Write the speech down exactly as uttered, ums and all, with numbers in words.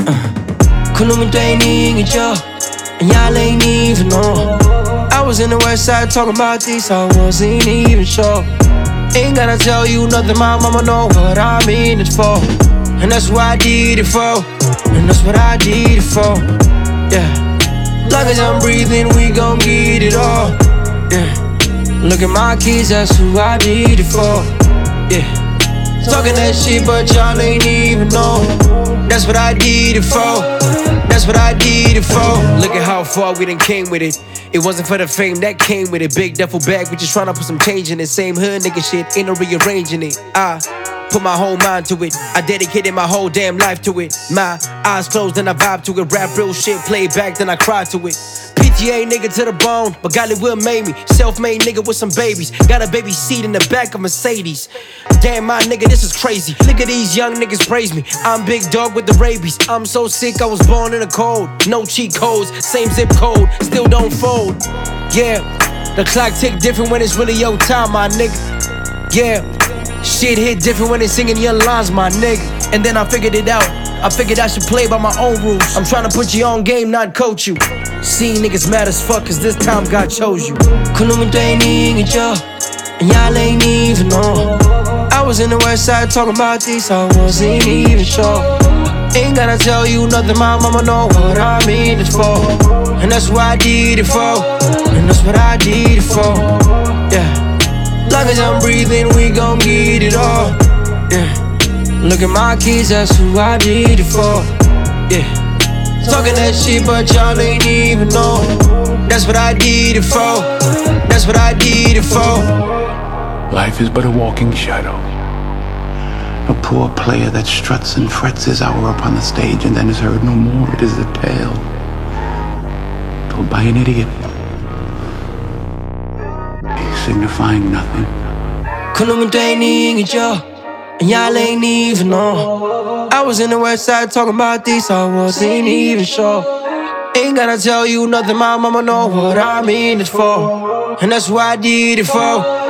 Kun noem meteen niet, ja. En jij alleen niet even know. I was in the west side talking about this, I wasn't even sure. Ain't gotta tell you nothing, my mama know what I mean it for. And that's what I did it for. And that's what I did it for. Yeah. Long as I'm breathing, we gon' get it all. Yeah. Look at my kids, that's who I did it for. Yeah. Talking that shit, but y'all ain't even know. That's what I did it for. That's what I did it for. Look at how far we done came with it. It wasn't for the fame that came with it. Big duffel bag, we just tryna put some change in it. Same hood nigga shit, ain't no rearranging it. I put my whole mind to it. I dedicated my whole damn life to it. My eyes closed and I vibe to it. Rap real shit, play back, then I cry to it. P T A nigga to the bone, but golly will made me. Self-made nigga with some babies. Got a baby seat in the back of Mercedes. Damn my nigga, this is crazy. Look at these young niggas praise me. I'm big dog with the rabies. I'm so sick, I was born in the cold. No cheat codes, same zip code, still don't fold. Yeah, the clock tick different when it's really your time, my nigga. Yeah, shit hit different when they singing your lines, my nigga. And then I figured it out. I figured I should play by my own rules. I'm tryna put you on game, not coach you. See niggas mad as fuck, cause this time God chose you. Kun noem meteen niet, ja. En jij alleen niet even know. I was in the west side talking about this, I wasn't even sure. Ain't gotta tell you nothing, my mama know what I mean it for. And that's what I did it for. And that's what I did it for. Yeah. Long as I'm breathing, we gon' get it all. Yeah. Look at my kids, that's who I did it for. Yeah. Talking that shit, but y'all ain't even know. That's what I did it for. That's what I did it for. Life is but a walking shadow. A poor player that struts and frets his hour upon the stage and then is heard no more. It is a tale told by an idiot, signifying nothing. Kun noem meteen niet, ja. En jij alleen niet even know. I was in the west side talking about this, I wasn't even sure. Ain't gotta tell you nothing, my mama know what I mean it for. And that's what I did it for.